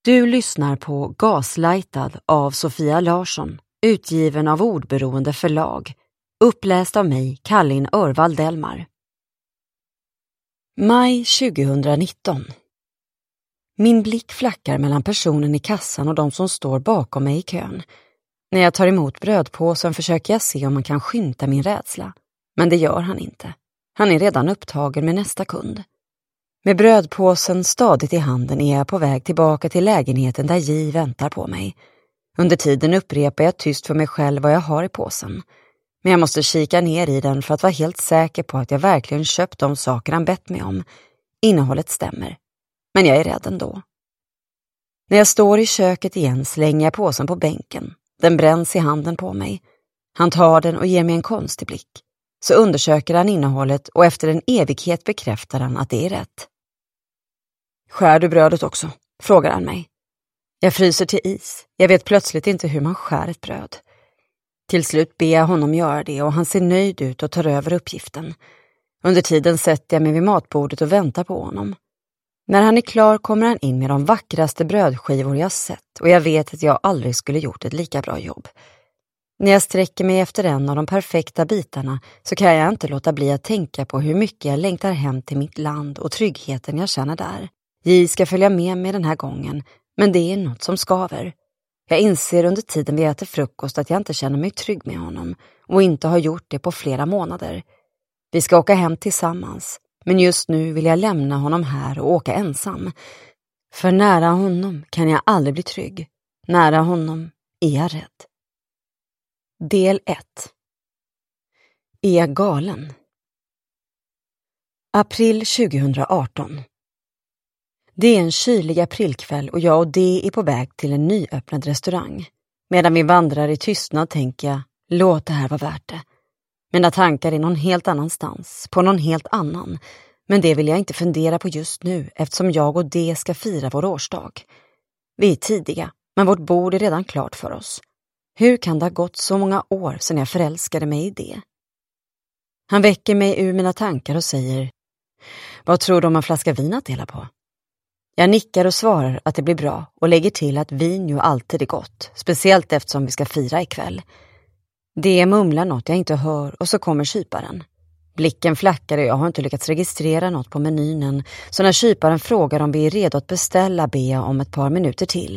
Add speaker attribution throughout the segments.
Speaker 1: Du lyssnar på Gaslightad av Sofia Larsson, utgiven av Ordberoende förlag, uppläst av mig, Kallin Örvald Delmar. Maj 2019. Min blick flackar mellan personen i kassan och de som står bakom mig i kön. När jag tar emot brödpåsen försöker jag se om man kan skymta min rädsla, men det gör han inte. Han är redan upptagen med nästa kund. Med brödpåsen stadigt i handen är jag på väg tillbaka till lägenheten där J väntar på mig. Under tiden upprepar jag tyst för mig själv vad jag har i påsen. Men jag måste kika ner i den för att vara helt säker på att jag verkligen köpt de saker han bett mig om. Innehållet stämmer. Men jag är rädd ändå. När jag står i köket igen slänger jag påsen på bänken. Den bränns i handen på mig. Han tar den och ger mig en konstig blick. Så undersöker han innehållet och efter en evighet bekräftar han att det är rätt. Skär du brödet också? Frågar han mig. Jag fryser till is. Jag vet plötsligt inte hur man skär ett bröd. Till slut ber jag honom göra det och han ser nöjd ut och tar över uppgiften. Under tiden sätter jag mig vid matbordet och väntar på honom. När han är klar kommer han in med de vackraste brödskivor jag sett och jag vet att jag aldrig skulle gjort ett lika bra jobb. När jag sträcker mig efter en av de perfekta bitarna så kan jag inte låta bli att tänka på hur mycket jag längtar hem till mitt land och tryggheten jag känner där. J ska följa med mig den här gången, men det är något som skaver. Jag inser under tiden vi äter frukost att jag inte känner mig trygg med honom och inte har gjort det på flera månader. Vi ska åka hem tillsammans, men just nu vill jag lämna honom här och åka ensam. För nära honom kan jag aldrig bli trygg. Nära honom är jag rädd. Del 1. Är jag galen? April 2018. Det är en kylig aprilkväll och jag och D är på väg till en nyöppnad restaurang. Medan vi vandrar i tystnad tänker jag, låt det här vara värt det. Mina tankar är någon helt annanstans, på någon helt annan. Men det vill jag inte fundera på just nu eftersom jag och D ska fira vår årsdag. Vi är tidiga, men vårt bord är redan klart för oss. Hur kan det ha gått så många år sedan jag förälskade mig i det? Han väcker mig ur mina tankar och säger, vad tror du om en flaska vin att dela på? Jag nickar och svarar att det blir bra och lägger till att vin ju alltid är gott, speciellt eftersom vi ska fira ikväll. Det mumlar något jag inte hör och så kommer kyparen. Blicken flackar och jag har inte lyckats registrera något på menyn än, så när kyparen frågar om vi är redo att beställa ber jag om ett par minuter till.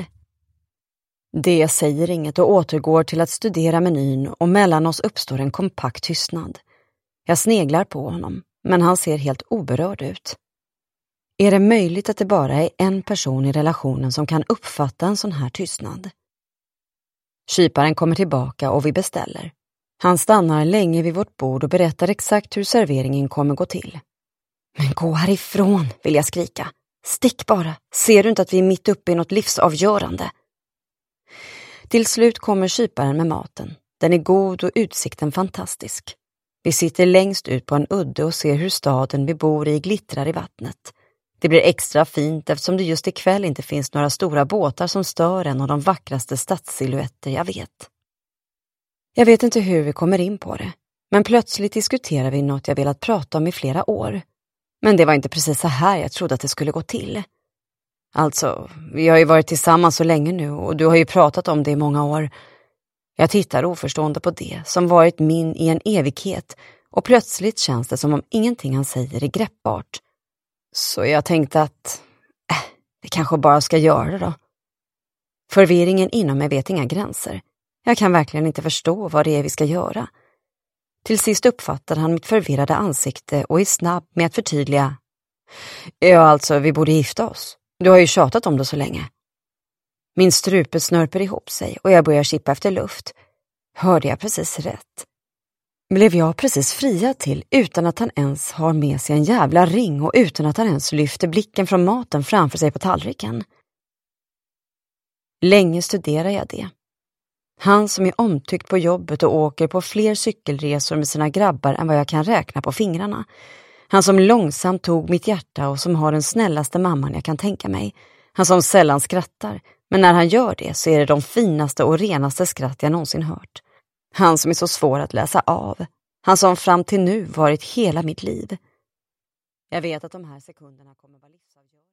Speaker 1: Det säger inget och återgår till att studera menyn och mellan oss uppstår en kompakt tystnad. Jag sneglar på honom, men han ser helt oberörd ut. Är det möjligt att det bara är en person i relationen som kan uppfatta en sån här tystnad? Kyparen kommer tillbaka och vi beställer. Han stannar länge vid vårt bord och berättar exakt hur serveringen kommer gå till. Men gå härifrån, vill jag skrika. Stick bara, ser du inte att vi är mitt uppe i något livsavgörande? Till slut kommer kyparen med maten. Den är god och utsikten fantastisk. Vi sitter längst ut på en udde och ser hur staden vi bor i glittrar i vattnet. Det blir extra fint eftersom det just ikväll inte finns några stora båtar som stör en av de vackraste stadssilhuetter jag vet. Jag vet inte hur vi kommer in på det, men plötsligt diskuterar vi något jag velat prata om i flera år. Men det var inte precis så här jag trodde att det skulle gå till. Alltså, vi har ju varit tillsammans så länge nu och du har ju pratat om det i många år. Jag tittar oförstående på det som varit min i en evighet och plötsligt känns det som om ingenting han säger är greppbart. Så jag tänkte att vi kanske bara ska göra det då. Förvirringen inom mig vet inga gränser. Jag kan verkligen inte förstå vad det är vi ska göra. Till sist uppfattar han mitt förvirrade ansikte och är snabb med att förtydliga. Ja, alltså, vi borde gifta oss. Du har ju tjatat om det så länge. Min strupe snörper ihop sig och jag börjar kippa efter luft. Hörde jag precis rätt? Blev jag precis friad till utan att han ens har med sig en jävla ring och utan att han ens lyfter blicken från maten framför sig på tallriken? Länge studerar jag det. Han som är omtyckt på jobbet och åker på fler cykelresor med sina grabbar än vad jag kan räkna på fingrarna. Han som långsamt tog mitt hjärta och som har den snällaste mamman jag kan tänka mig. Han som sällan skrattar, men när han gör det så är det de finaste och renaste skratt jag någonsin hört. Han som är så svår att läsa av. Han som fram till nu varit hela mitt liv. Jag vet att de här sekunderna kommer vara livsavgörande.